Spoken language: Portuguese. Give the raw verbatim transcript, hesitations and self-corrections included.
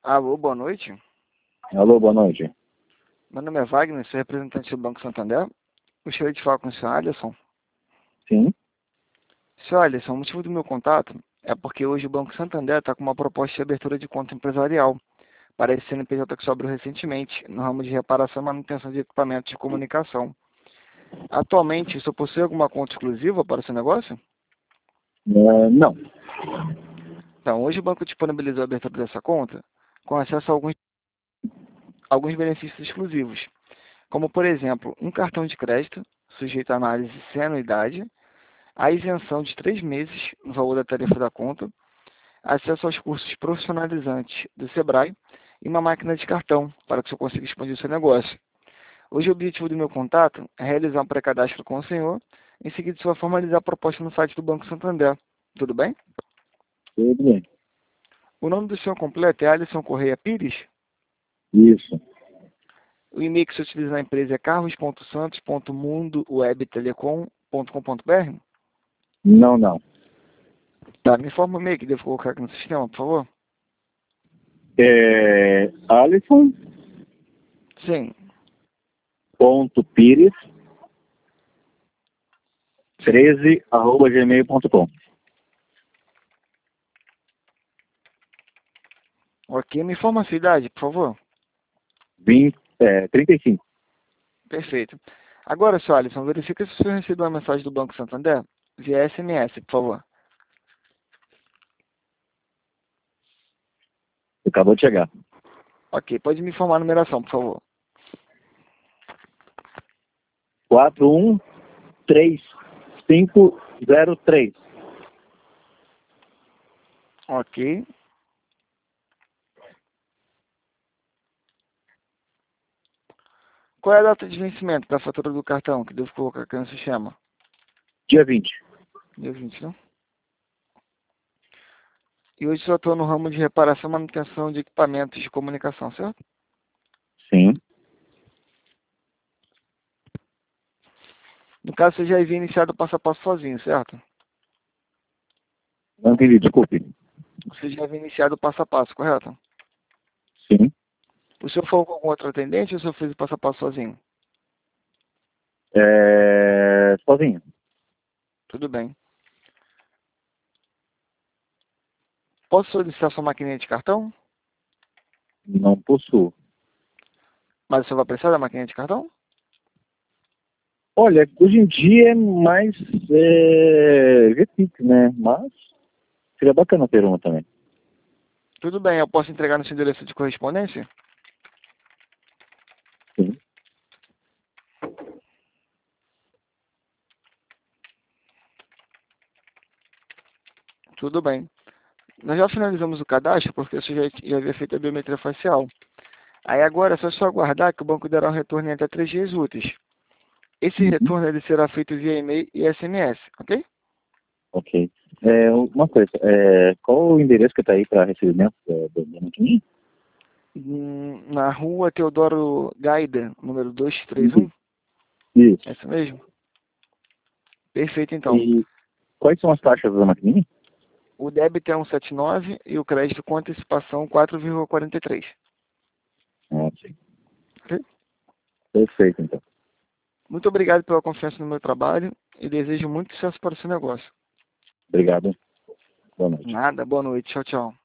Alô, boa noite. Alô, boa noite. Meu nome é Wagner, sou representante do Banco Santander. Gostaria de falar com o senhor Alisson. Sim? Senhor Alisson, o motivo do meu contato é porque hoje o Banco Santander está com uma proposta de abertura de conta empresarial para esse C N P J que sobrou recentemente no ramo de reparação e manutenção de equipamentos de comunicação. Atualmente, o senhor possui alguma conta exclusiva para o seu negócio? Uh, não. Então, hoje o banco disponibilizou a abertura dessa conta com acesso a alguns, alguns benefícios exclusivos, como, por exemplo, um cartão de crédito sujeito à análise sem anuidade, a isenção de três meses no valor da tarifa da conta, acesso aos cursos profissionalizantes do Sebrae e uma máquina de cartão para que o senhor consiga expandir o seu negócio. Hoje o objetivo do meu contato é realizar um pré-cadastro com o senhor, em seguida o senhor formalizar a proposta no site do Banco Santander. Tudo bem? Tudo bem. O nome do senhor completo é Alisson Correia Pires? Isso. O e-mail que se utiliza na empresa é carlos ponto santos ponto mundo web telecom ponto com ponto br? Não, não. Tá, me informa o e-mail que devo colocar aqui no sistema, por favor. É Alisson Sim. ponto pires treze arroba gmail ponto com. Ok, me informa a sua idade, por favor. vinte, é, trinta e cinco. Perfeito. Agora, senhor Alisson, verifica se o senhor recebeu uma mensagem do Banco Santander via S M S, por favor. Acabou de chegar. Ok, pode me informar a numeração, por favor. quatro um três cinco zero três. Ok. Qual é a data de vencimento da fatura do cartão que devo colocar aqui no sistema? Dia vinte. Dia vinte, não? E hoje só estou no ramo de reparação e manutenção de equipamentos de comunicação, certo? Sim. No caso, você já havia iniciado o passo a passo sozinho, certo? Não entendi, desculpe. Você já havia iniciado o passo a passo, correto? Sim. O senhor falou com algum outro atendente ou o senhor fez o passo a passo sozinho? É... Sozinho. Tudo bem. Posso solicitar sua maquininha de cartão? Não possuo. Mas o senhor vai precisar da maquininha de cartão? Olha, hoje em dia é mais é, G P I C, né? Mas seria bacana ter uma também. Tudo bem, eu posso entregar no seu endereço de correspondência? Sim. Tudo bem. Nós já finalizamos o cadastro porque você já, já havia feito a biometria facial. Aí agora é só só aguardar que o banco dará um retorno em até três dias úteis. Esse Uhum. retorno ele será feito via e-mail e S M S, ok? Ok. É, uma coisa, é, qual o endereço que está aí para recebimento da, da, da maquininha? Hum, Na rua Teodoro Gaida, número duzentos e trinta e um. Isso. É isso mesmo? Perfeito, então. E quais são as taxas da maquininha? O débito é cento e setenta e nove e o crédito com antecipação quatro vírgula quarenta e três. Ah, sim. Ok? Perfeito, então. Muito obrigado pela confiança no meu trabalho e desejo muito sucesso para o seu negócio. Obrigado. Boa noite. Nada, boa noite. Tchau, tchau.